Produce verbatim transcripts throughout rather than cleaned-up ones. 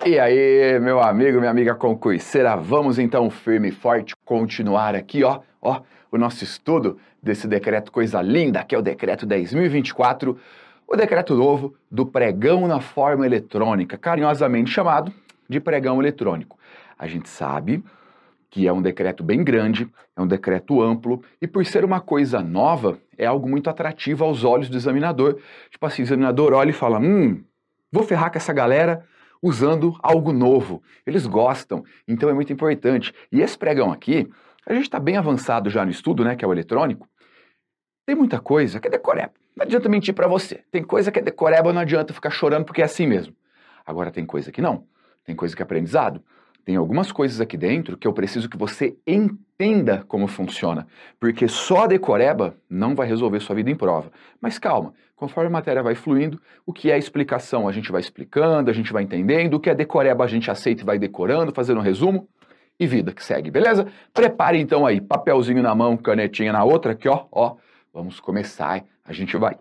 E aí, meu amigo, minha amiga concurseira, vamos então firme e forte continuar aqui, ó, ó, o nosso estudo desse decreto coisa linda, que é o decreto dez mil e vinte e quatro, o decreto novo do pregão na forma eletrônica, carinhosamente chamado de pregão eletrônico. A gente sabe que é um decreto bem grande, é um decreto amplo, e por ser uma coisa nova, é algo muito atrativo aos olhos do examinador. Tipo assim, o examinador olha e fala, hum, vou ferrar com essa galera usando algo novo. Eles gostam, então é muito importante. E esse pregão aqui, a gente está bem avançado já no estudo, né, que é o eletrônico. Tem muita coisa que é decoreba. Não adianta mentir para você. Tem coisa que é decoreba, não adianta ficar chorando porque é assim mesmo. Agora tem coisa que não. Tem coisa que é aprendizado. Tem algumas coisas aqui dentro que eu preciso que você entenda como funciona, porque só a decoreba não vai resolver sua vida em prova. Mas calma, conforme a matéria vai fluindo, o que é explicação a gente vai explicando, a gente vai entendendo, o que é decoreba a gente aceita e vai decorando, fazendo um resumo, e vida que segue, beleza? Prepare então aí, papelzinho na mão, canetinha na outra, aqui ó, ó, vamos começar, a gente vai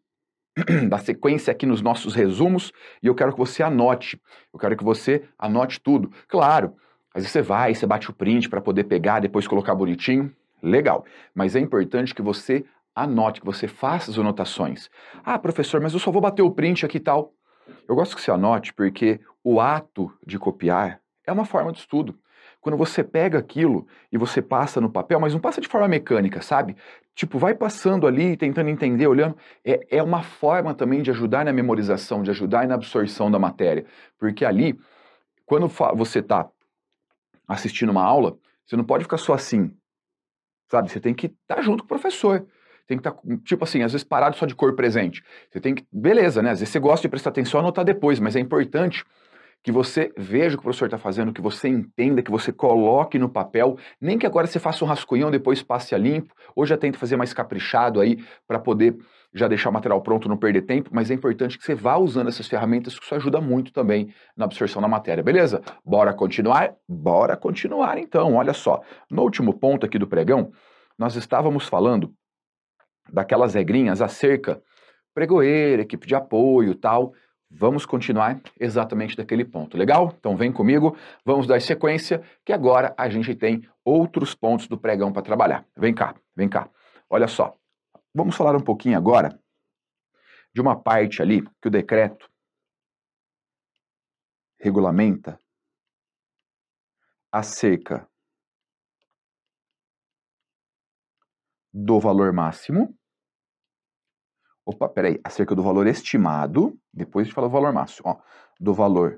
da sequência aqui nos nossos resumos, e eu quero que você anote, eu quero que você anote tudo. Claro, às vezes você vai, você bate o print para poder pegar, depois colocar bonitinho, legal, mas é importante que você anote, que você faça as anotações. Ah, professor, mas eu só vou bater o print aqui e tal. Eu gosto que você anote porque o ato de copiar é uma forma de estudo. Quando você pega aquilo e você passa no papel, mas não passa de forma mecânica, sabe? Tipo, vai passando ali, tentando entender, olhando. É, é uma forma também de ajudar na memorização, de ajudar na absorção da matéria. Porque ali, quando você está assistindo uma aula, você não pode ficar só assim, sabe? Você tem que estar tá junto com o professor. Tem que estar, tá, tipo assim, às vezes parado só de cor presente. Você tem que, beleza, né? Às vezes você gosta de prestar atenção e anotar depois, mas é importante que você veja o que o professor está fazendo, que você entenda, que você coloque no papel, nem que agora você faça um rascunhão, depois passe a limpo, ou já tente fazer mais caprichado aí, para poder já deixar o material pronto, não perder tempo, mas é importante que você vá usando essas ferramentas, que isso ajuda muito também na absorção da matéria, beleza? Bora continuar? Bora continuar então, olha só. No último ponto aqui do pregão, nós estávamos falando daquelas regrinhas acerca pregoeira, equipe de apoio, tal. Vamos continuar exatamente daquele ponto, legal? Então vem comigo, vamos dar sequência, que agora a gente tem outros pontos do pregão para trabalhar. Vem cá, vem cá. Olha só, vamos falar um pouquinho agora de uma parte ali que o decreto regulamenta acerca do valor máximo. Opa, peraí, acerca do valor estimado, depois a gente fala do valor máximo, ó, do valor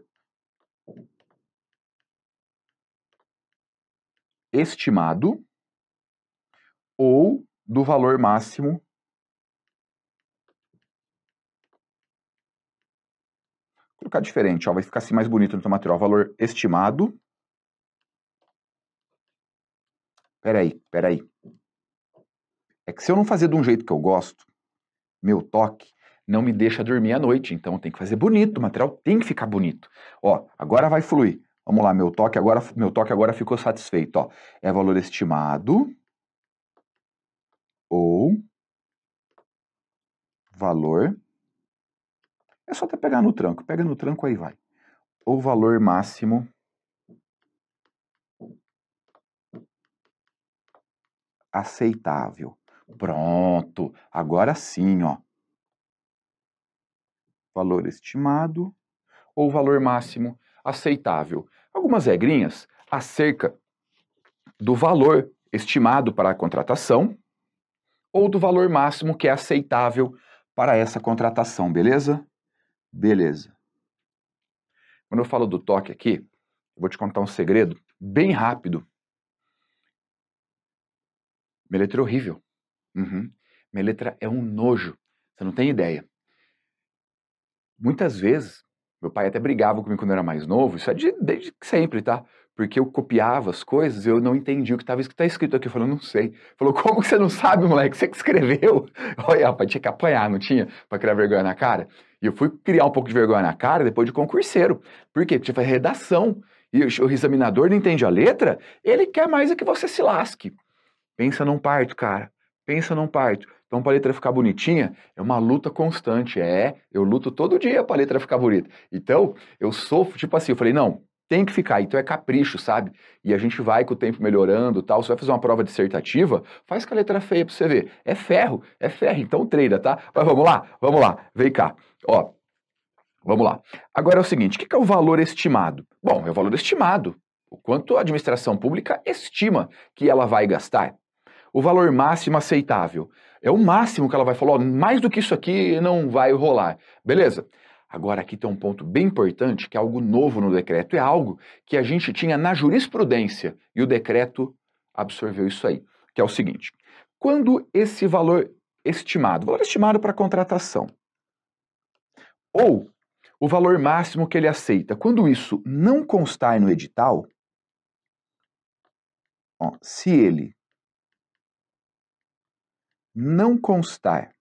estimado ou do valor máximo vou colocar diferente, ó, vai ficar assim mais bonito no teu material, valor estimado, peraí, peraí, é que se eu não fazer de um jeito que eu gosto, meu toque não me deixa dormir à noite, então tem que fazer bonito, o material tem que ficar bonito. Ó, agora vai fluir. Vamos lá, meu toque agora, meu toque agora ficou satisfeito, ó. É valor estimado ou valor. É só até pegar no tranco, pega no tranco aí vai. Ou valor máximo aceitável. Pronto, agora sim, ó. Valor estimado ou valor máximo aceitável. Algumas regrinhas acerca do valor estimado para a contratação ou do valor máximo que é aceitável para essa contratação, beleza? Beleza. Quando eu falo do toque aqui, eu vou te contar um segredo bem rápido. Minha letra é horrível. Uhum. Minha letra é um nojo. Você não tem ideia. Muitas vezes, meu pai até brigava comigo quando eu era mais novo, isso é de, desde sempre, tá? Porque eu copiava as coisas e eu não entendi o que estava escrito aqui. Eu falei, não sei. Falou, como que você não sabe, moleque? Você que escreveu. Olha, rapaz, tinha que apanhar, não tinha? Pra criar vergonha na cara. E eu fui criar um pouco de vergonha na cara depois de concurseiro. Por quê? Porque tinha que fazer redação. E o examinador não entende a letra, ele quer mais é que você se lasque. Pensa num parto, cara. Pensa num parto. Então, para a letra ficar bonitinha, é uma luta constante. É, eu luto todo dia para a letra ficar bonita. Então, eu sofro, tipo assim, eu falei, não, tem que ficar. Então é capricho, sabe? E a gente vai com o tempo melhorando, tal. Você vai fazer uma prova dissertativa, faz com a letra feia para você ver. É ferro, é ferro. Então treina, tá? Mas vamos lá, vamos lá. Vem cá. Ó, vamos lá. Agora é o seguinte, o que é o valor estimado? Bom, é o valor estimado. O quanto a administração pública estima que ela vai gastar. O valor máximo aceitável. É o máximo que ela vai falar, ó, mais do que isso aqui não vai rolar. Beleza? Agora aqui tem um ponto bem importante, que é algo novo no decreto. É algo que a gente tinha na jurisprudência e o decreto absorveu isso aí. Que é o seguinte, quando esse valor estimado, valor estimado para contratação, ou o valor máximo que ele aceita, quando isso não constar no edital, ó, se ele não constar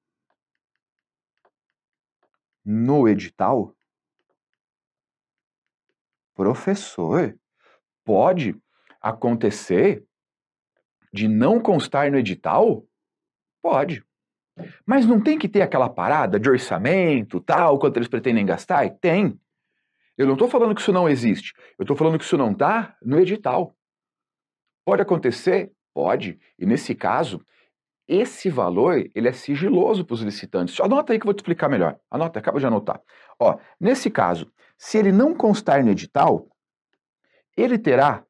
no edital, professor, pode acontecer de não constar no edital? Pode. Mas não tem que ter aquela parada de orçamento, tal, quanto eles pretendem gastar? Tem. Eu não estou falando que isso não existe. Eu estou falando que isso não está no edital. Pode acontecer? Pode. E nesse caso, esse valor, ele é sigiloso para os licitantes. Anota aí que eu vou te explicar melhor. Anota, acaba de anotar. Ó, nesse caso, se ele não constar no edital, ele terá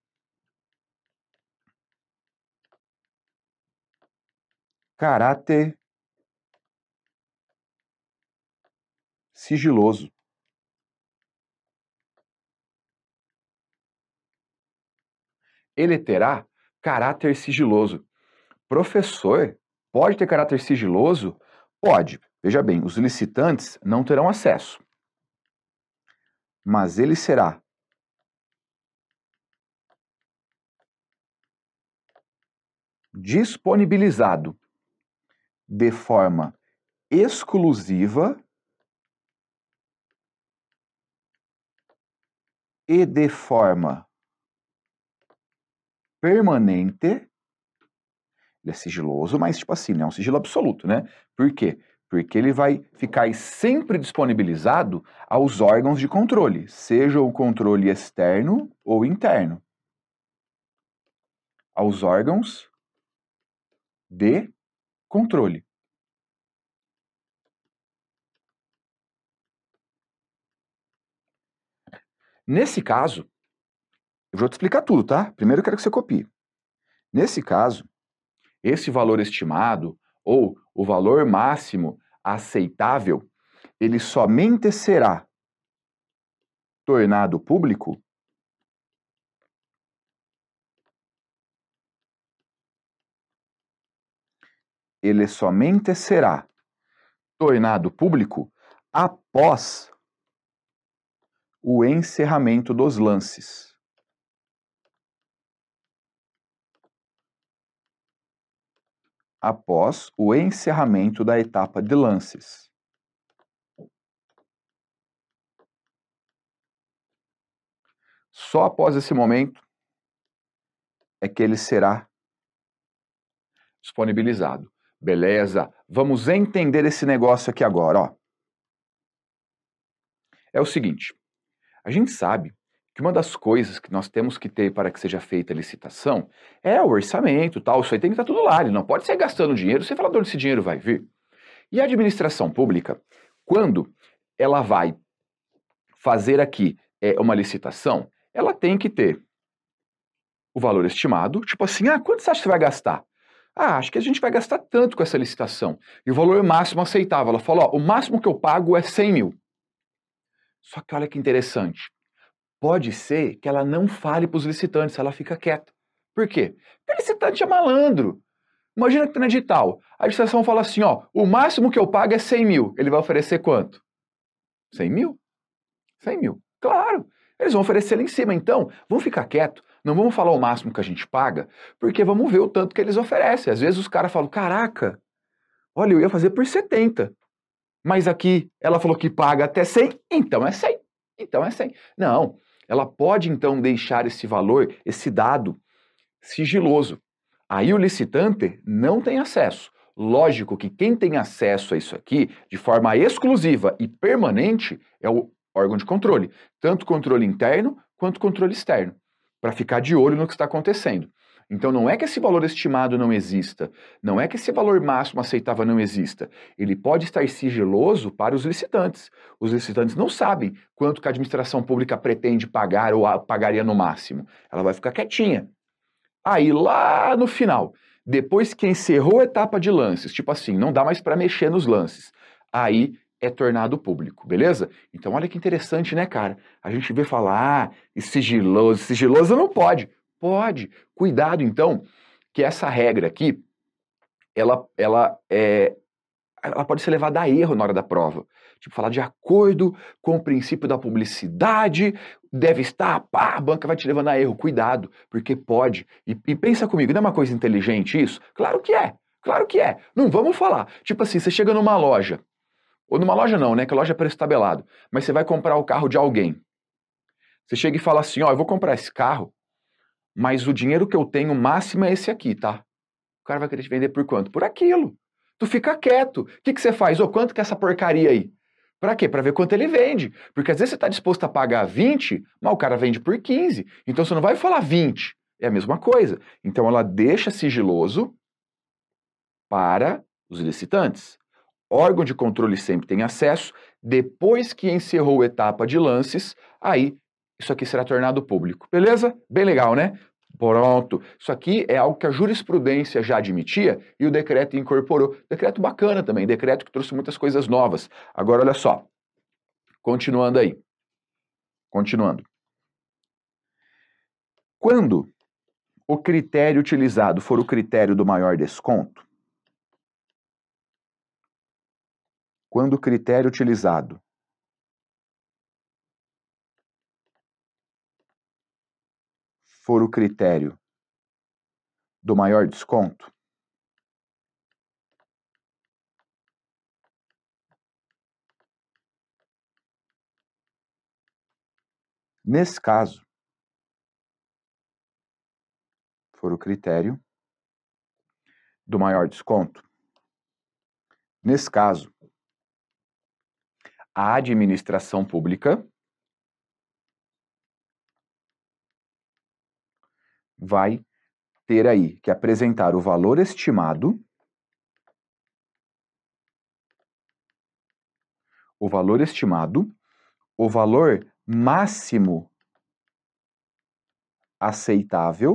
caráter sigiloso. Ele terá caráter sigiloso. Professor, pode ter caráter sigiloso? Pode. Veja bem, os licitantes não terão acesso. Mas ele será disponibilizado de forma exclusiva e de forma permanente. Ele é sigiloso, mas tipo assim, não é um sigilo absoluto, né? Por quê? Porque ele vai ficar sempre disponibilizado aos órgãos de controle, seja o controle externo ou interno. Aos órgãos de controle. Nesse caso, eu vou te explicar tudo, tá? Primeiro eu quero que você copie. Nesse caso, esse valor estimado ou o valor máximo aceitável, ele somente será tornado público ele somente será tornado público após o encerramento dos lances. Após o encerramento da etapa de lances. Só após esse momento é que ele será disponibilizado. Beleza? Vamos entender esse negócio aqui agora, ó. É o seguinte, a gente sabe que uma das coisas que nós temos que ter para que seja feita a licitação é o orçamento, tal, isso aí tem que estar tudo lá, ele não pode ser gastando dinheiro sem falar de onde esse dinheiro vai vir. E a administração pública, quando ela vai fazer aqui é, uma licitação, ela tem que ter o valor estimado, tipo assim, ah, quanto você acha que você vai gastar? Ah, acho que a gente vai gastar tanto com essa licitação. E o valor máximo aceitável. Ela falou, ó, o máximo que eu pago é cem mil. Só que olha que interessante. Pode ser que ela não fale para os licitantes, ela fica quieta. Por quê? Porque o licitante é malandro. Imagina que tá no edital. A licitação fala assim, ó, o máximo que eu pago é cem mil. Ele vai oferecer quanto? cem mil? cem mil. Claro. Eles vão oferecer lá em cima. Então, vamos ficar quieto. Não vamos falar o máximo que a gente paga, porque vamos ver o tanto que eles oferecem. Às vezes os caras falam, caraca, olha, eu ia fazer por setenta. Mas aqui ela falou que paga até cem, então é cem. Então é cem. Não, ela pode então deixar esse valor, esse dado sigiloso. Aí o licitante não tem acesso. Lógico que quem tem acesso a isso aqui, de forma exclusiva e permanente, é o órgão de controle. Tanto controle interno, quanto controle externo. Para ficar de olho no que está acontecendo. Então não é que esse valor estimado não exista, não é que esse valor máximo aceitável não exista. Ele pode estar sigiloso para os licitantes. Os licitantes não sabem quanto que a administração pública pretende pagar ou pagaria no máximo. Ela vai ficar quietinha. Aí lá no final, depois que encerrou a etapa de lances, tipo assim, não dá mais para mexer nos lances, aí é tornado público, beleza? Então olha que interessante, né, cara? A gente vê falar, ah, e sigiloso, sigiloso não pode. Pode. Cuidado, então, que essa regra aqui, ela, ela, é, ela pode ser levada a erro na hora da prova. Tipo, falar de acordo com o princípio da publicidade, deve estar, pá, a banca vai te levando a erro. Cuidado, porque pode. E, e pensa comigo, não é uma coisa inteligente isso? Claro que é, claro que é. Não vamos falar. Tipo assim, você chega numa loja, ou numa loja não, né, que a loja é preço tabelado, mas você vai comprar o carro de alguém. Você chega e fala assim, ó, eu vou comprar esse carro, mas o dinheiro que eu tenho máximo é esse aqui, tá? O cara vai querer te vender por quanto? Por aquilo. Tu fica quieto. O que, que você faz? Ô, quanto que é essa porcaria aí? Pra quê? Pra ver quanto ele vende. Porque às vezes você tá disposto a pagar vinte, mas o cara vende por quinze. Então você não vai falar vinte. É a mesma coisa. Então ela deixa sigiloso para os licitantes. Órgão de controle sempre tem acesso. Depois que encerrou a etapa de lances, aí isso aqui será tornado público. Beleza? Bem legal, né? Pronto. Isso aqui é algo que a jurisprudência já admitia e o decreto incorporou. Decreto bacana também, decreto que trouxe muitas coisas novas. Agora, olha só. Continuando aí. Continuando. Quando o critério utilizado for o critério do maior desconto, quando o critério utilizado for o critério do maior desconto, nesse caso, for o critério do maior desconto, nesse caso, a administração pública vai ter aí que apresentar o valor estimado, o valor estimado, o valor máximo aceitável,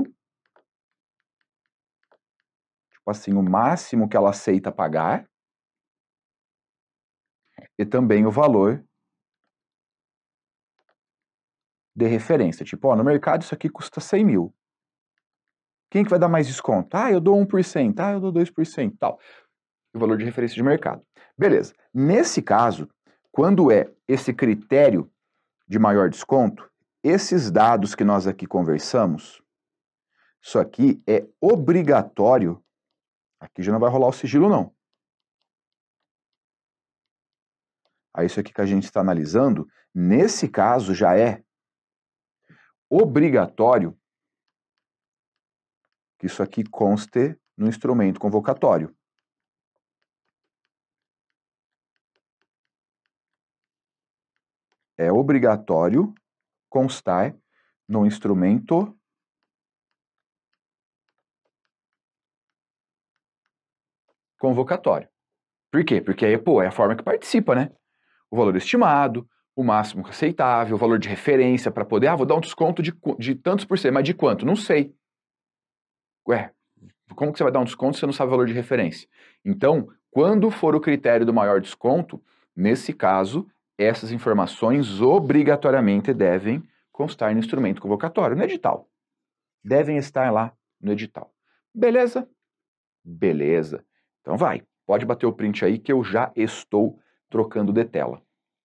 tipo assim, o máximo que ela aceita pagar, e também o valor de referência. Tipo, ó, no mercado isso aqui custa cem mil. Quem que vai dar mais desconto? Ah, eu dou um por cento, ah, eu dou dois por cento, tal. O valor de referência de mercado. Beleza. Nesse caso, quando é esse critério de maior desconto, esses dados que nós aqui conversamos, isso aqui é obrigatório. Aqui já não vai rolar o sigilo, não. Aí isso aqui que a gente está analisando, nesse caso já é obrigatório que isso aqui conste no instrumento convocatório. É obrigatório constar no instrumento convocatório. Por quê? Porque aí, pô, é a forma que participa, né? O valor estimado, o máximo aceitável, o valor de referência para poder, ah, vou dar um desconto de, de tantos por cento, mas de quanto? Não sei. Ué, como que você vai dar um desconto se você não sabe o valor de referência? Então, quando for o critério do maior desconto, nesse caso, essas informações obrigatoriamente devem constar no instrumento convocatório, no edital. Devem estar lá no edital. Beleza? Beleza. Então vai, pode bater o print aí que eu já estou trocando de tela.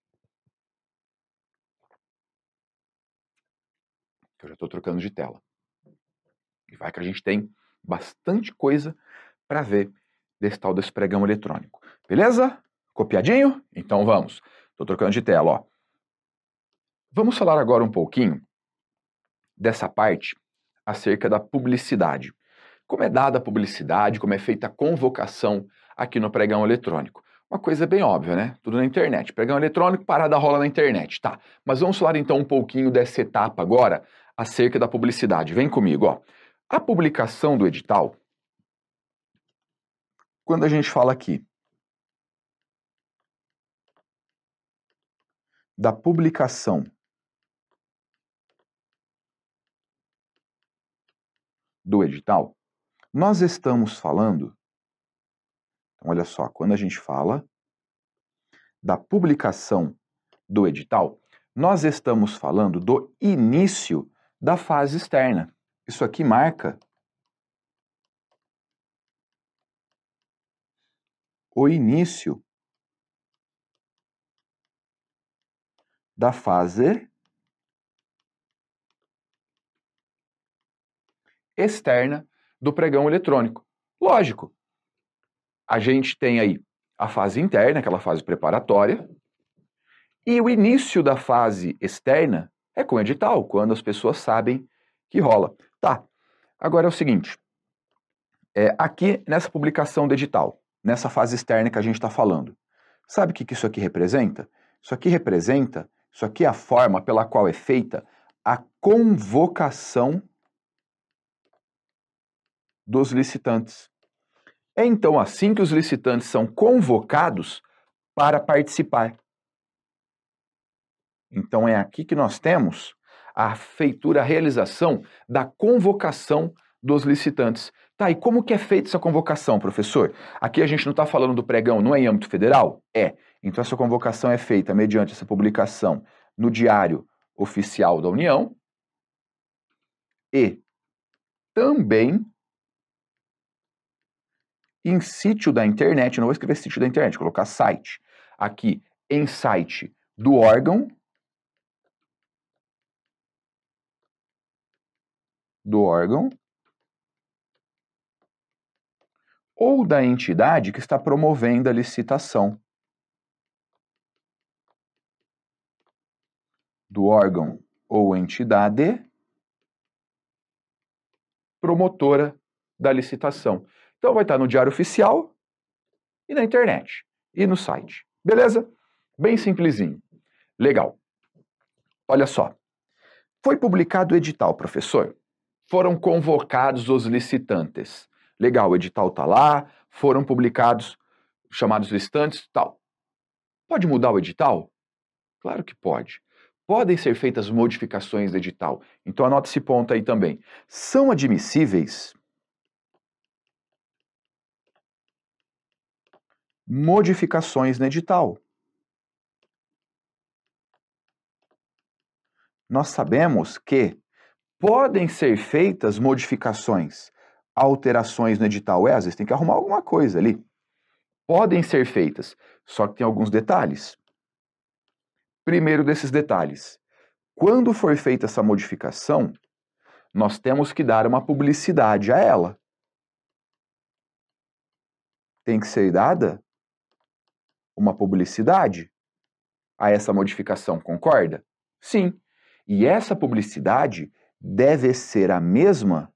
Eu já estou trocando de tela. E vai que a gente tem bastante coisa para ver desse tal desse pregão eletrônico. Beleza? Copiadinho? Então vamos. Estou trocando de tela, ó. Vamos falar agora um pouquinho dessa parte acerca da publicidade. como é dada a publicidade, como é feita a convocação aqui no pregão eletrônico. Uma coisa bem óbvia, né? Tudo na internet. Pregão eletrônico, parada rola na internet. Tá, mas vamos falar então um pouquinho dessa etapa agora, acerca da publicidade. Vem comigo, ó. A publicação do edital, quando a gente fala aqui da publicação do edital, nós estamos falando, então olha só, quando a gente fala da publicação do edital, nós estamos falando do início da fase externa. Isso aqui marca o início da fase externa do pregão eletrônico. Lógico, a gente tem aí a fase interna, aquela fase preparatória, e o início da fase externa é com o edital, quando as pessoas sabem que rola. Tá, agora é o seguinte, é, aqui nessa publicação do edital, nessa fase externa que a gente está falando, sabe o que, que isso aqui representa? Isso aqui representa, isso aqui é a forma pela qual é feita a convocação dos licitantes. É então assim que os licitantes são convocados para participar. Então é aqui que nós temos a feitura, a realização da convocação dos licitantes. Tá, e como que é feita essa convocação, professor? Aqui a gente não está falando do pregão, não é em âmbito federal? É. Então essa convocação é feita mediante essa publicação no Diário Oficial da União e também em sítio da internet, não vou escrever sítio da internet, vou colocar site. Aqui em site do órgão, do órgão ou da entidade que está promovendo a licitação. Do órgão ou entidade promotora da licitação. Então vai estar no Diário Oficial e na internet e no site. Beleza? Bem simplesinho. Legal. Olha só. Foi publicado o edital, professor. Foram convocados os licitantes. Legal, o edital está lá, foram publicados, chamados licitantes, tal. Pode mudar o edital? Claro que pode. Podem ser feitas modificações do edital. Então anota esse ponto aí também. São admissíveis modificações no edital. Nós sabemos que podem ser feitas modificações, alterações no edital. É, às vezes tem que arrumar alguma coisa ali. Podem ser feitas, só que tem alguns detalhes. Primeiro desses detalhes, quando for feita essa modificação, nós temos que dar uma publicidade a ela. Tem que ser dada uma publicidade a essa modificação, concorda? Sim. E essa publicidade deve ser a mesma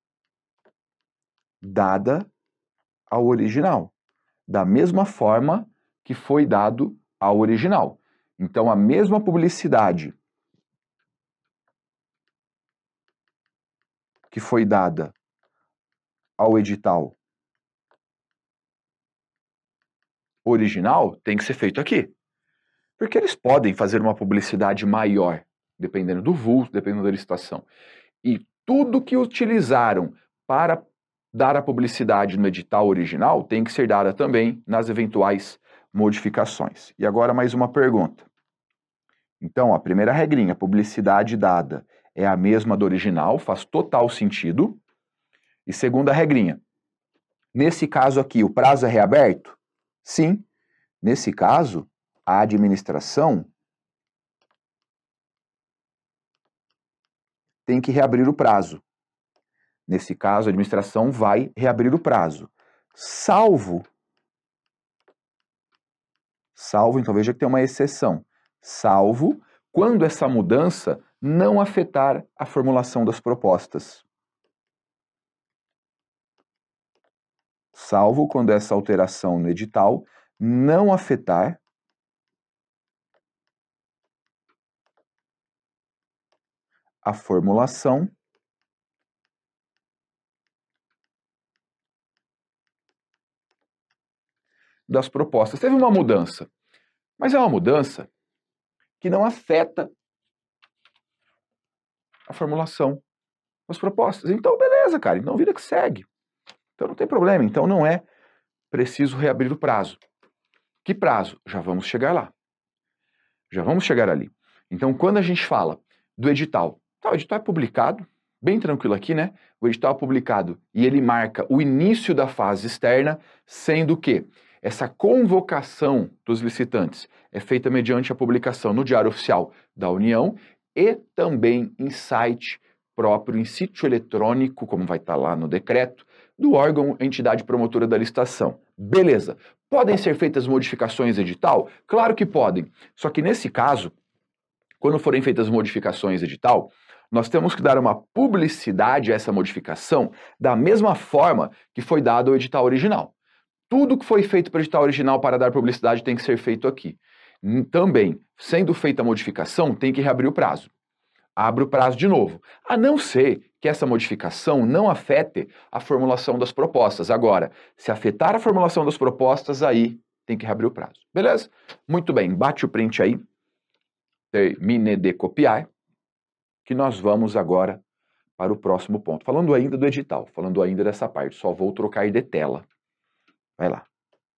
dada ao original, da mesma forma que foi dado ao original. Então, a mesma publicidade que foi dada ao edital original tem que ser feito aqui. Porque eles podem fazer uma publicidade maior, dependendo do vulto, dependendo da licitação. E tudo que utilizaram para dar a publicidade no edital original tem que ser dada também nas eventuais modificações. E agora mais uma pergunta. Então, a primeira regrinha, publicidade dada é a mesma do original, faz total sentido. E segunda regrinha, nesse caso aqui, o prazo é reaberto? Sim. Nesse caso, a administração tem que reabrir o prazo. Nesse caso, a administração vai reabrir o prazo. Salvo, salvo, então veja que tem uma exceção, salvo quando essa mudança não afetar a formulação das propostas. salvo quando essa alteração no edital não afetar a formulação das propostas. Teve uma mudança, mas é uma mudança que não afeta a formulação das propostas. Então, beleza, cara, então vida que segue. Então não tem problema, então não é preciso reabrir o prazo. Que prazo? Já vamos chegar lá. Já vamos chegar ali. Então, quando a gente fala do edital, tá, o edital é publicado, bem tranquilo aqui, né? O edital é publicado e ele marca o início da fase externa, sendo que essa convocação dos licitantes é feita mediante a publicação no Diário Oficial da União e também em site próprio, em sítio eletrônico, como vai estar lá no decreto, do órgão entidade promotora da licitação. Beleza. Podem ser feitas modificações edital? Claro que podem. Só que nesse caso, quando forem feitas modificações edital, nós temos que dar uma publicidade a essa modificação da mesma forma que foi dado ao edital original. Tudo que foi feito para o edital original para dar publicidade tem que ser feito aqui. Também, sendo feita a modificação, tem que reabrir o prazo. Abre o prazo de novo, a não ser que essa modificação não afete a formulação das propostas. Agora, se afetar a formulação das propostas, aí tem que reabrir o prazo. Beleza? Muito bem, bate o print aí. Termine de copiar, que nós vamos agora para o próximo ponto. Falando ainda do edital, falando ainda dessa parte, só vou trocar de tela. Vai lá.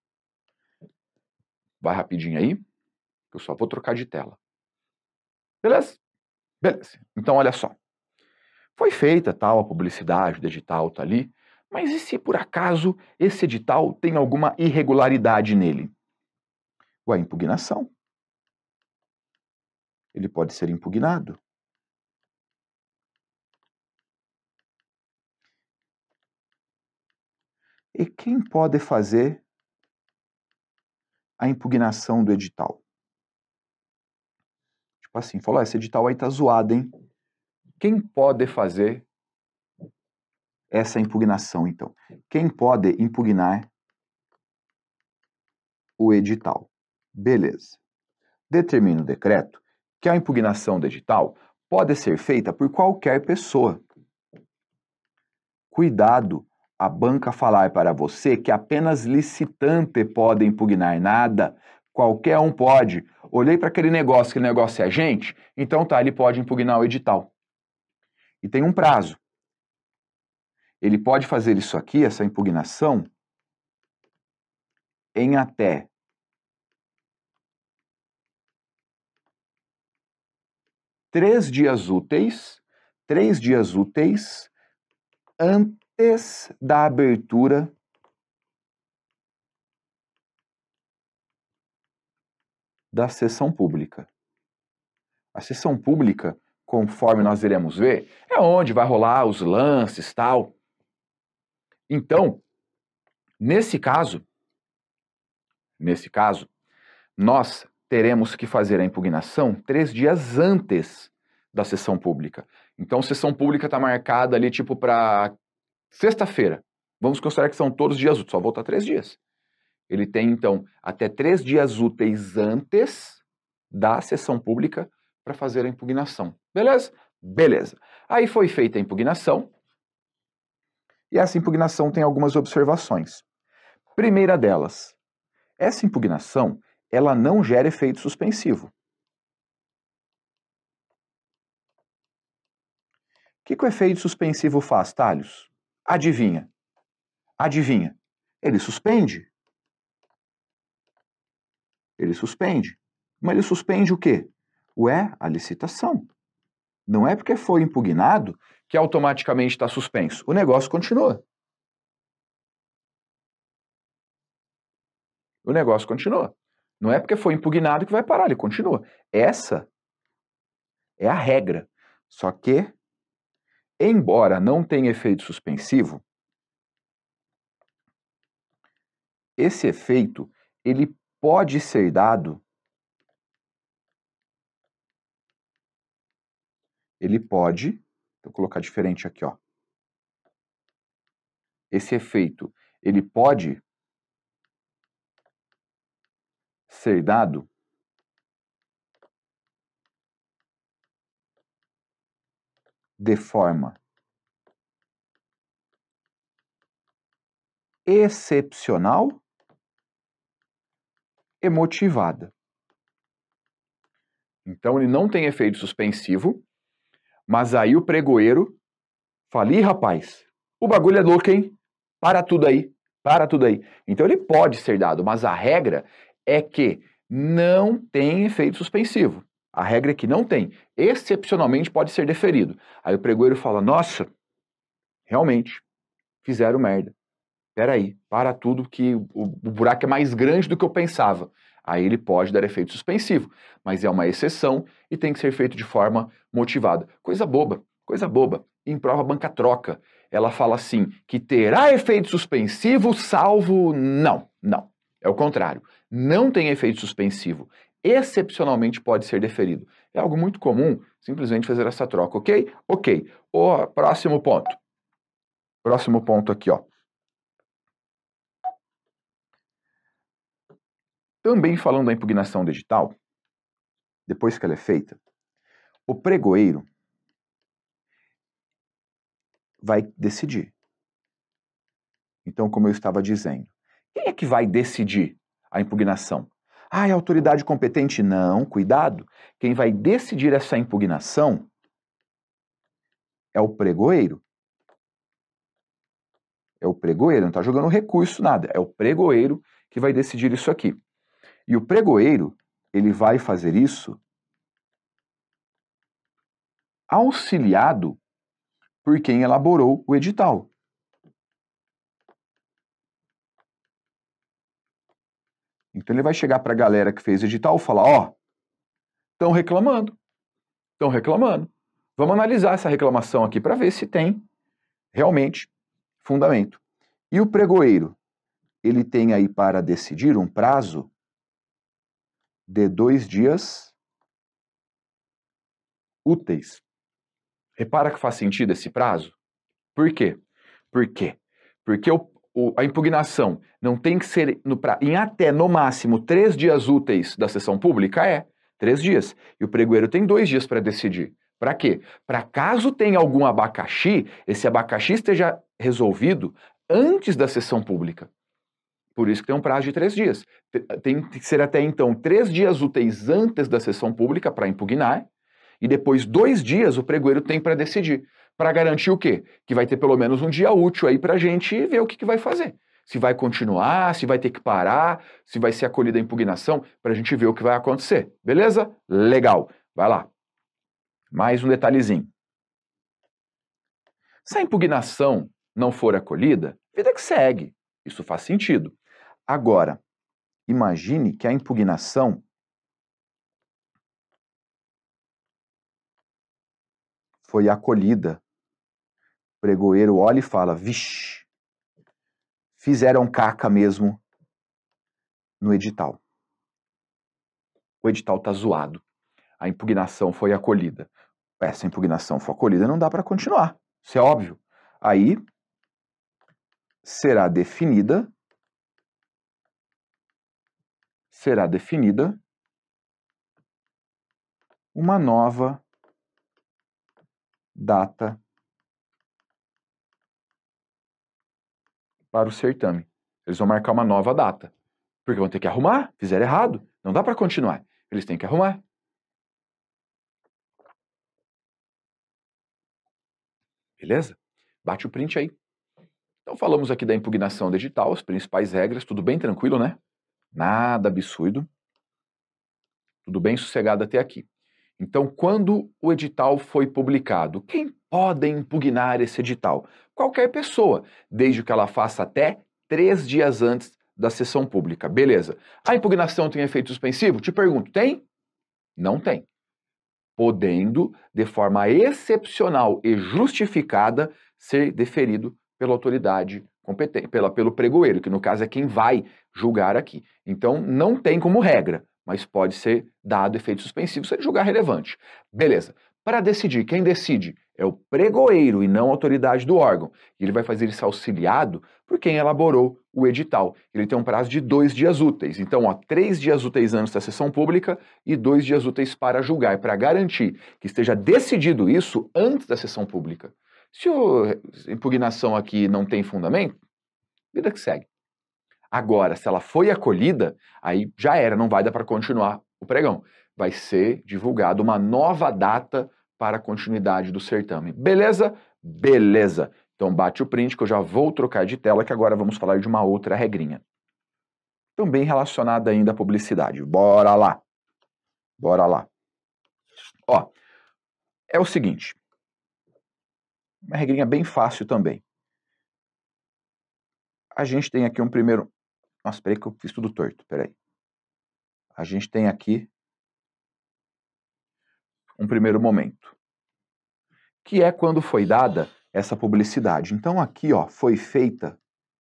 Vai rapidinho aí, que eu só vou trocar de tela. Beleza? Beleza. Então, olha só. Foi feita tal a publicidade, o edital tá ali, mas e se por acaso esse edital tem alguma irregularidade nele? Ué, impugnação. Ele pode ser impugnado. E quem pode fazer a impugnação do edital? Tipo assim, falou, esse edital aí tá zoado, hein? Quem pode fazer essa impugnação, então? Quem pode impugnar o edital? Beleza. Determina o decreto que a impugnação do edital pode ser feita por qualquer pessoa. Cuidado a banca falar para você que apenas licitante pode impugnar nada, qualquer um pode. Olhei para aquele negócio, aquele negócio é gente, então tá, ele pode impugnar o edital. E tem um prazo. Ele pode fazer isso aqui, essa impugnação, em até três dias úteis, três dias úteis antes da abertura da sessão pública. A sessão pública, conforme nós iremos ver, é onde vai rolar os lances, tal. Então, nesse caso, nesse caso, nós teremos que fazer a impugnação três dias antes da sessão pública. Então, sessão pública está marcada ali, tipo, para sexta-feira. Vamos considerar que são todos dias úteis, só voltar três dias. Ele tem, então, até três dias úteis antes da sessão pública para fazer a impugnação. Beleza? Beleza. Aí foi feita a impugnação, e essa impugnação tem algumas observações. Primeira delas, essa impugnação, ela não gera efeito suspensivo. O que, que o efeito suspensivo faz, Thales? Adivinha? Adivinha? Ele suspende. Ele suspende. Mas ele suspende o quê? Ué, a licitação. Não é porque foi impugnado que automaticamente está suspenso. O negócio continua. O negócio continua. Não é porque foi impugnado que vai parar, ele continua. Essa é a regra. Só que, embora não tenha efeito suspensivo, esse efeito, ele pode ser dado, ele pode, vou colocar diferente aqui, ó. Esse efeito, ele pode ser dado de forma excepcional e motivada. Então ele não tem efeito suspensivo, mas aí o pregoeiro fala: ih, rapaz, o bagulho é louco, hein? Para tudo aí, para tudo aí. Então ele pode ser dado, mas a regra é que não tem efeito suspensivo. A regra é que não tem. Excepcionalmente pode ser deferido. Aí o pregoeiro fala: nossa, realmente, fizeram merda. Peraí, para tudo que o, o buraco é mais grande do que eu pensava. Aí ele pode dar efeito suspensivo, mas é uma exceção e tem que ser feito de forma motivada. Coisa boba, coisa boba. Em prova banca troca, ela fala assim, que terá efeito suspensivo salvo... Não, não. É o contrário. Não tem efeito suspensivo. Excepcionalmente pode ser deferido. É algo muito comum, simplesmente fazer essa troca, ok? Ok. O próximo ponto. Próximo ponto aqui, ó. Também falando da impugnação do edital, depois que ela é feita, o pregoeiro vai decidir. Então, como eu estava dizendo, quem é que vai decidir a impugnação? Ah, é a autoridade competente? Não, cuidado. Quem vai decidir essa impugnação é o pregoeiro. É o pregoeiro, não está jogando recurso, nada. É o pregoeiro que vai decidir isso aqui. E o pregoeiro, ele vai fazer isso auxiliado por quem elaborou o edital. Então ele vai chegar para a galera que fez o edital e falar: ó, estão reclamando, estão reclamando. Vamos analisar essa reclamação aqui para ver se tem realmente fundamento. E o pregoeiro, ele tem aí para decidir um prazo de dois dias úteis. Repara que faz sentido esse prazo? Por quê? Por quê? Porque o, o, a impugnação não tem que ser no pra, em até, no máximo, três dias úteis da sessão pública? É, três dias. E o pregoeiro tem dois dias para decidir. Para quê? Para caso tenha algum abacaxi, esse abacaxi esteja resolvido antes da sessão pública. Por isso que tem um prazo de três dias. Tem que ser até então três dias úteis antes da sessão pública para impugnar, e depois dois dias o pregoeiro tem para decidir. Para garantir o quê? Que vai ter pelo menos um dia útil aí para a gente ver o que, que vai fazer. Se vai continuar, se vai ter que parar, se vai ser acolhida a impugnação, para a gente ver o que vai acontecer. Beleza? Legal. Vai lá. Mais um detalhezinho. Se a impugnação não for acolhida, vida que segue. Isso faz sentido. Agora, imagine que a impugnação foi acolhida. O pregoeiro olha e fala: vixe, fizeram caca mesmo no edital. O edital está zoado. A impugnação foi acolhida. Essa impugnação foi acolhida, não dá para continuar. Isso é óbvio. Aí será definida será definida uma nova data para o certame. Eles vão marcar uma nova data. Porque vão ter que arrumar, fizeram errado. Não dá para continuar. Eles têm que arrumar. Beleza? Bate o print aí. Então falamos aqui da impugnação do edital, as principais regras, tudo bem tranquilo, né? Nada absurdo. Tudo bem sossegado até aqui. Então, quando o edital foi publicado, quem pode impugnar esse edital? Qualquer pessoa, desde que ela faça até três dias antes da sessão pública. Beleza. A impugnação tem efeito suspensivo? Te pergunto, tem? Não tem. Podendo, de forma excepcional e justificada, ser deferido pela autoridade competente, pela, pelo pregoeiro, que no caso é quem vai julgar aqui. Então, não tem como regra, mas pode ser dado efeito suspensivo se ele julgar relevante. Beleza. para decidir. Quem decide é o pregoeiro e não a autoridade do órgão. E ele vai fazer isso auxiliado por quem elaborou o edital. Ele tem um prazo de dois dias úteis. Então, ó, três dias úteis antes da sessão pública e dois dias úteis para julgar, para garantir que esteja decidido isso antes da sessão pública. Se a impugnação aqui não tem fundamento, vida que segue. Agora, se ela foi acolhida, aí já era, não vai dar para continuar o pregão. Vai ser divulgada uma nova data para a continuidade do certame. Beleza? Beleza. Então bate o print que eu já vou trocar de tela, que agora vamos falar de uma outra regrinha. Também relacionada ainda à publicidade. Bora lá. Bora lá. Ó, é o seguinte. Uma regrinha bem fácil também. A gente tem aqui um primeiro... Nossa, peraí que eu fiz tudo torto, peraí. A gente tem aqui um primeiro momento, que é quando foi dada essa publicidade. Então aqui, ó, foi feita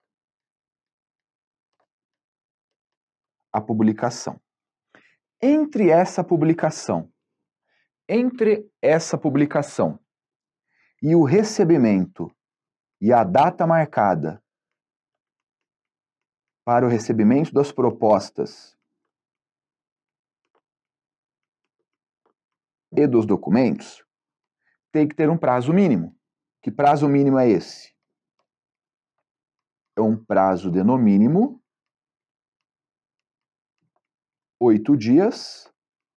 a publicação. Entre essa publicação, entre essa publicação e o recebimento e a data marcada para o recebimento das propostas e dos documentos, tem que ter um prazo mínimo. Que prazo mínimo é esse? É um prazo de, no mínimo, oito dias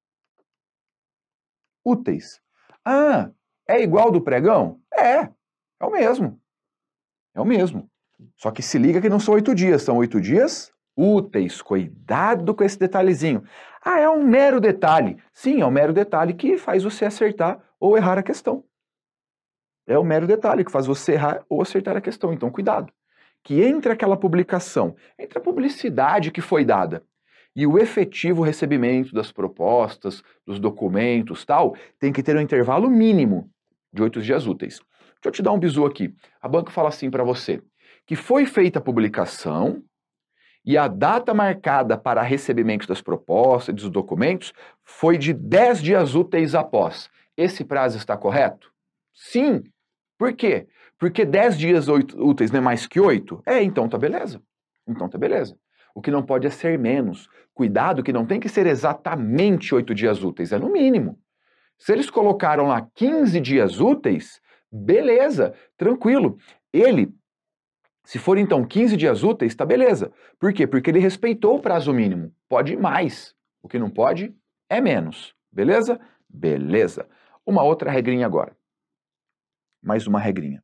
úteis. Ah, é igual do pregão? É, é o mesmo. É o mesmo. Só que se liga que não são oito dias, são oito dias úteis. Cuidado com esse detalhezinho. Ah, é um mero detalhe. Sim, é um mero detalhe que faz você acertar ou errar a questão. É um mero detalhe que faz você errar ou acertar a questão. Então, cuidado. Que entre aquela publicação, entre a publicidade que foi dada e o efetivo recebimento das propostas, dos documentos, tal, tem que ter um intervalo mínimo de oito dias úteis. Deixa eu te dar um bizu aqui. A banca fala assim para você, que foi feita a publicação e a data marcada para recebimento das propostas e dos documentos foi de dez dias úteis após. Esse prazo está correto? Sim. Por quê? Porque dez dias úteis não é mais que oito? É, então tá beleza. Então tá beleza. O que não pode é ser menos. Cuidado que não tem que ser exatamente oito dias úteis, é no mínimo. Se eles colocaram lá quinze dias úteis, beleza, tranquilo. Ele, se for então quinze dias úteis, tá beleza. Por quê? Porque ele respeitou o prazo mínimo. Pode ir mais. O que não pode é menos. Beleza? Beleza. Uma outra regrinha agora. Mais uma regrinha.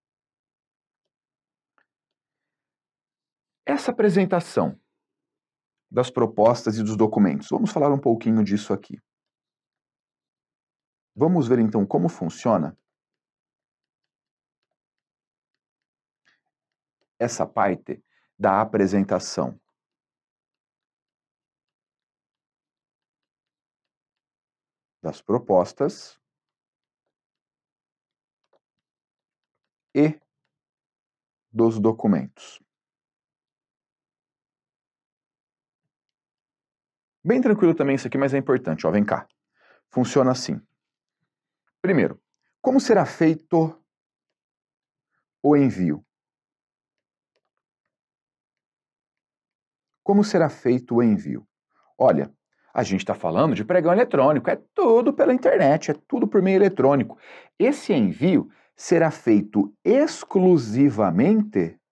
Essa apresentação das propostas e dos documentos, vamos falar um pouquinho disso aqui. Vamos ver então como funciona essa parte da apresentação. Das propostas e dos documentos. Bem tranquilo também isso aqui, mas é importante, ó, vem cá. Funciona assim. Primeiro, como será feito o envio? Como será feito o envio? Olha, a gente está falando de pregão eletrônico, é tudo pela internet, é tudo por meio eletrônico. Esse envio será feito exclusivamente,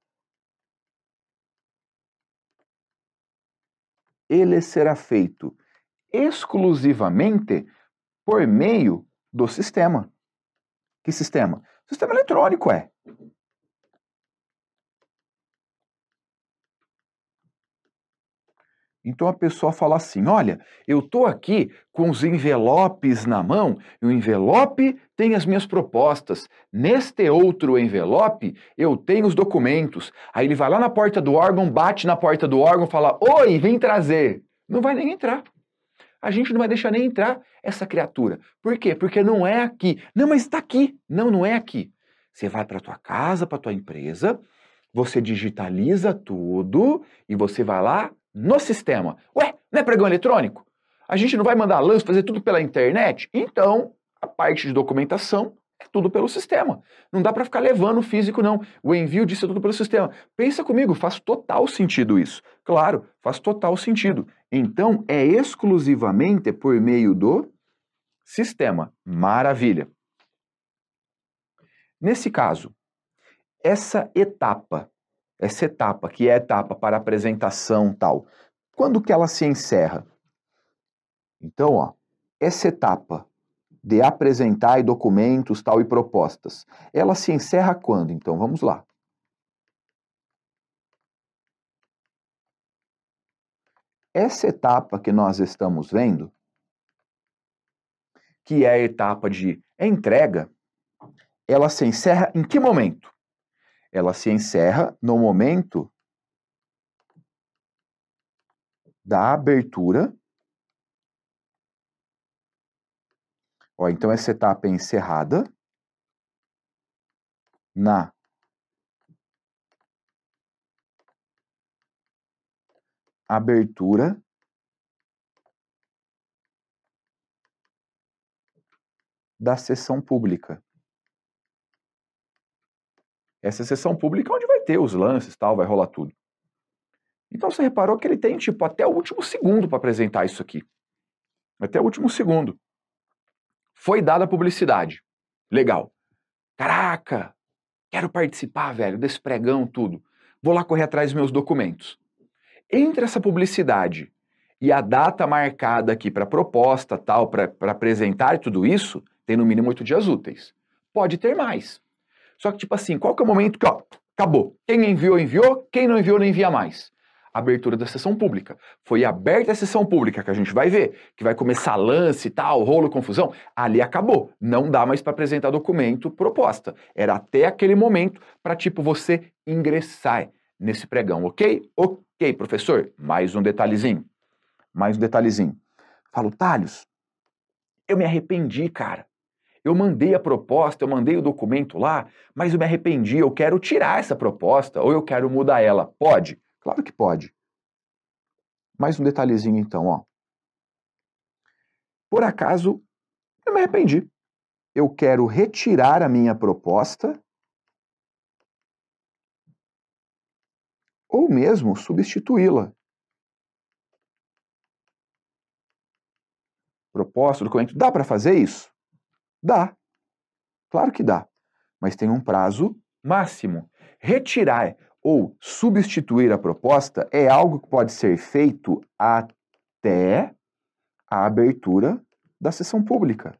ele será feito exclusivamente por meio do sistema. Que sistema? Sistema eletrônico, é. Então a pessoa fala assim, olha, eu estou aqui com os envelopes na mão, e o envelope tem as minhas propostas. Neste outro envelope, eu tenho os documentos. Aí ele vai lá na porta do órgão, bate na porta do órgão, fala, oi, vem trazer. Não vai nem entrar. A gente não vai deixar nem entrar essa criatura. Por quê? Porque não é aqui. Não, mas está aqui. Não, não é aqui. Você vai para a tua casa, para a tua empresa, você digitaliza tudo e você vai lá no sistema. Ué, não é pregão eletrônico? A gente não vai mandar lance, fazer tudo pela internet? Então, A parte de documentação é tudo pelo sistema. Não dá para ficar levando o físico, não. O envio disso é tudo pelo sistema. Pensa comigo, faz total sentido isso. Claro, faz total sentido. Então, é exclusivamente por meio do sistema. Maravilha. Nesse caso, essa etapa, essa etapa que é a etapa para apresentação tal, quando que ela se encerra? Então, ó, essa etapa de apresentar e documentos tal e propostas, ela se encerra quando? Então, vamos lá. Essa etapa que nós estamos vendo, que é a etapa de entrega, ela se encerra em que momento? Ela se encerra no momento da abertura. Ó, então essa etapa é encerrada na abertura da sessão pública. Essa sessão pública é onde vai ter os lances, tal, vai rolar tudo. Então você reparou que ele tem tipo até o último segundo para apresentar isso aqui. Até o último segundo. Foi dada a publicidade. Legal. Caraca, quero participar, velho, desse pregão, tudo. Vou lá correr atrás dos meus documentos. Entre essa publicidade e a data marcada aqui para proposta, tal, para apresentar tudo isso, tem no mínimo oito dias úteis. Pode ter mais. Só que, tipo assim, qual que é o momento que, ó, acabou. Quem enviou, enviou. Quem não enviou, não envia mais. Abertura da sessão pública. Foi aberta a sessão pública, que a gente vai ver, que vai começar lance e tal, rolo, confusão. Ali acabou. Não dá mais para apresentar documento, proposta. Era até aquele momento para, tipo, você ingressar nesse pregão, ok? Ok, professor. Mais um detalhezinho. Mais um detalhezinho. Falo, Thales, eu me arrependi, cara. Eu mandei a proposta, eu mandei o documento lá, mas eu me arrependi, eu quero tirar essa proposta ou eu quero mudar ela. Pode? Claro que pode. Mais um detalhezinho então, ó. Por acaso, eu me arrependi. Eu quero retirar a minha proposta ou mesmo substituí-la. Proposta, documento, dá para fazer isso? Dá. Claro que dá. Mas tem um prazo máximo. Retirar ou substituir a proposta é algo que pode ser feito até a abertura da sessão pública.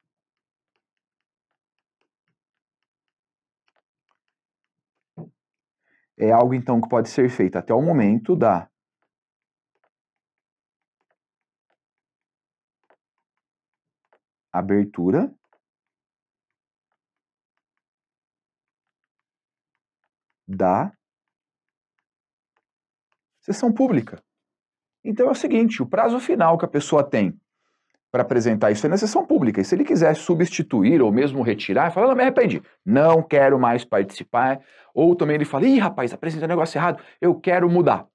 É algo, então, que pode ser feito até o momento da abertura da sessão pública. Então é o seguinte, o prazo final que a pessoa tem para apresentar isso é na sessão pública. E se ele quiser substituir ou mesmo retirar, fala, não, me arrependi, não quero mais participar. Ou também ele fala, ih, rapaz, apresentei um negócio errado, eu quero mudar.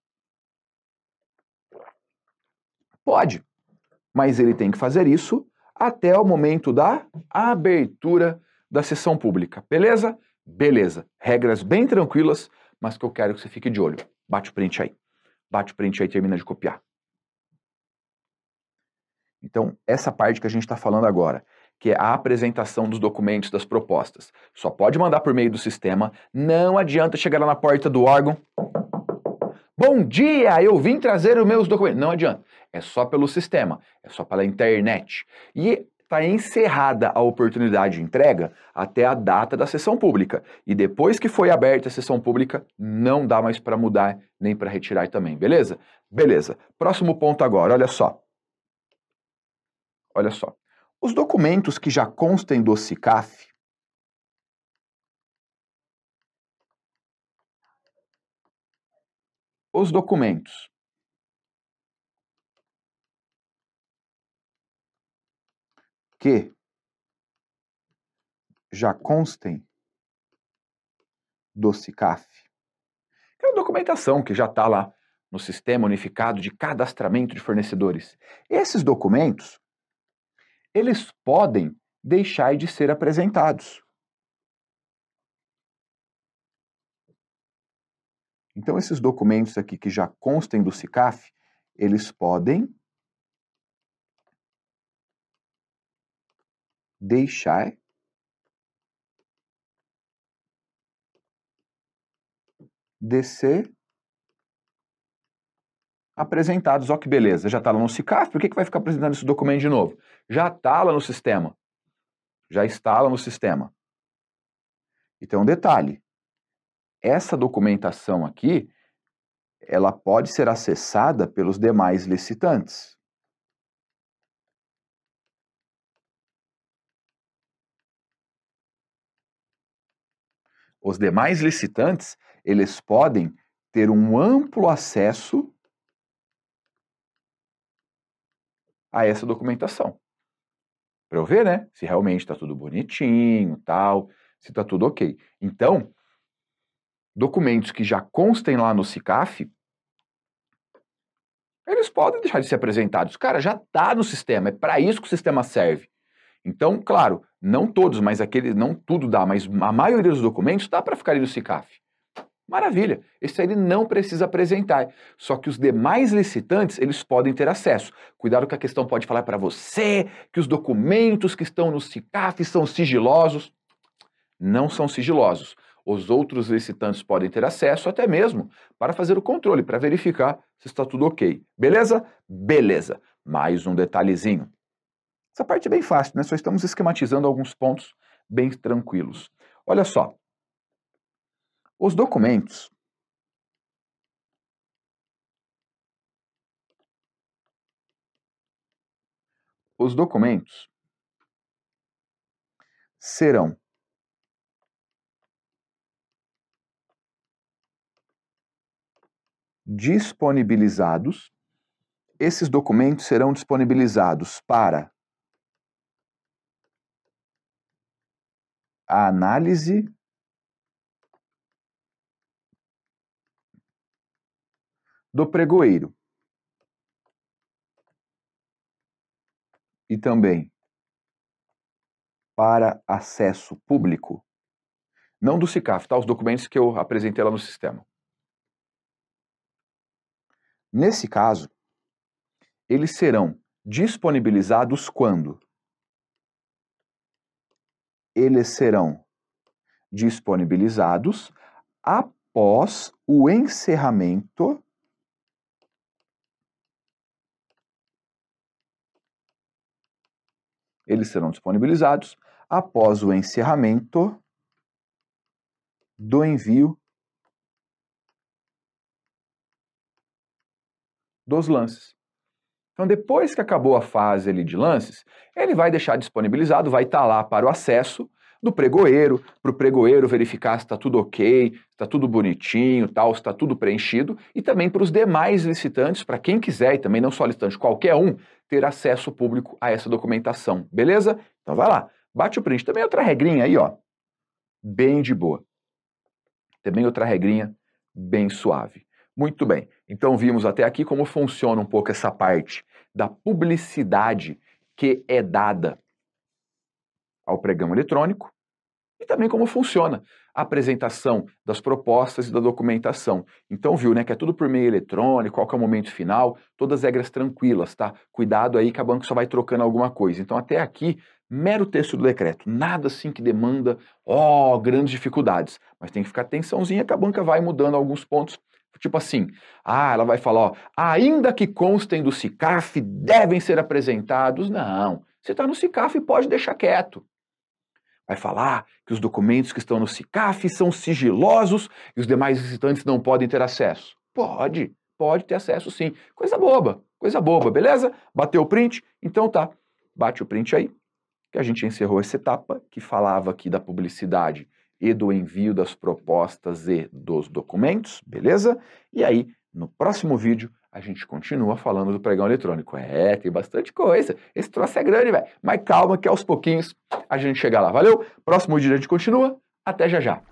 Pode, mas ele tem que fazer isso até o momento da abertura da sessão pública. Beleza? Beleza. Regras bem tranquilas, mas que eu quero que você fique de olho. Bate o print aí. Bate o print aí e termina de copiar. Então, essa parte que a gente está falando agora, que é a apresentação dos documentos, das propostas, só pode mandar por meio do sistema, não adianta chegar lá na porta do órgão, bom dia, eu vim trazer os meus documentos. Não adianta, é só pelo sistema, é só pela internet. E está encerrada a oportunidade de entrega até a data da sessão pública. E depois que foi aberta a sessão pública, não dá mais para mudar, nem para retirar também, beleza? Beleza. Próximo ponto agora, olha só. Olha só, os documentos que já constem do SICAF, os documentos que já constem do SICAF, que é a documentação que já está lá no Sistema Unificado de Cadastramento de Fornecedores. Esses documentos, eles podem deixar de ser apresentados. Então, esses documentos aqui que já constem do SICAF, eles podem deixar de ser apresentados. Ó que beleza, já está lá no SICAF, por que, que vai ficar apresentando esse documento de novo? Já está lá no sistema. Já está lá no sistema. Então, um detalhe, essa documentação aqui, ela pode ser acessada pelos demais licitantes. Os demais licitantes, eles podem ter um amplo acesso a essa documentação. Para eu ver, né, se realmente está tudo bonitinho, tal, se está tudo ok. Então, documentos que já constem lá no SICAF, eles podem deixar de ser apresentados. Cara, já está no sistema, é para isso que o sistema serve. Então, claro, não todos, mas aquele, não tudo dá, mas a maioria dos documentos dá para ficar ali no SICAF. Maravilha, esse aí ele não precisa apresentar, só que os demais licitantes, eles podem ter acesso. Cuidado que a questão pode falar para você que os documentos que estão no SICAF são sigilosos. Não são sigilosos. Os outros licitantes podem ter acesso até mesmo para fazer o controle, para verificar se está tudo ok. Beleza? Beleza. Mais um detalhezinho. Essa parte é bem fácil, né? Só estamos esquematizando alguns pontos bem tranquilos. Olha só. Os documentos Os documentos serão disponibilizados. Esses documentos serão disponibilizados para a análise do pregoeiro e também para acesso público, não do SICAF, tá? Os documentos que eu apresentei lá no sistema. Nesse caso, eles serão disponibilizados quando? Eles serão disponibilizados após o encerramento Eles serão disponibilizados após o encerramento do envio dos lances. Então, depois que acabou a fase ali de lances, ele vai deixar disponibilizado, vai estar lá para o acesso do pregoeiro, para o pregoeiro verificar se está tudo ok, se está tudo bonitinho, tal, se está tudo preenchido, e também para os demais licitantes, para quem quiser, e também não só licitante, qualquer um, ter acesso público a essa documentação, beleza? Então vai lá, bate o print. Também outra regrinha aí, ó, bem de boa. Também outra regrinha bem suave. Muito bem, então vimos até aqui como funciona um pouco essa parte da publicidade que é dada ao pregão eletrônico e também como funciona a apresentação das propostas e da documentação. Então viu, né, que é tudo por meio eletrônico, qual que é o momento final, todas as regras tranquilas, tá? Cuidado aí que a banca só vai trocando alguma coisa. Então até aqui, mero texto do decreto, nada assim que demanda, ó, grandes dificuldades, mas tem que ficar atençãozinha que a banca vai mudando alguns pontos. Tipo assim, ah, ela vai falar, ó, ainda que constem do SICAF, devem ser apresentados. Não, você está no SICAF, pode deixar quieto. Vai falar que os documentos que estão no SICAF são sigilosos e os demais licitantes não podem ter acesso. Pode, pode ter acesso sim. Coisa boba, coisa boba, beleza? Bateu o print? Então tá, bate o print aí, que a gente encerrou essa etapa que falava aqui da publicidade e do envio das propostas e dos documentos, beleza? E aí, no próximo vídeo, a gente continua falando do pregão eletrônico. É, tem bastante coisa. Esse troço é grande, velho. Mas calma que aos pouquinhos a gente chega lá. Valeu? Próximo vídeo a gente continua. Até já já.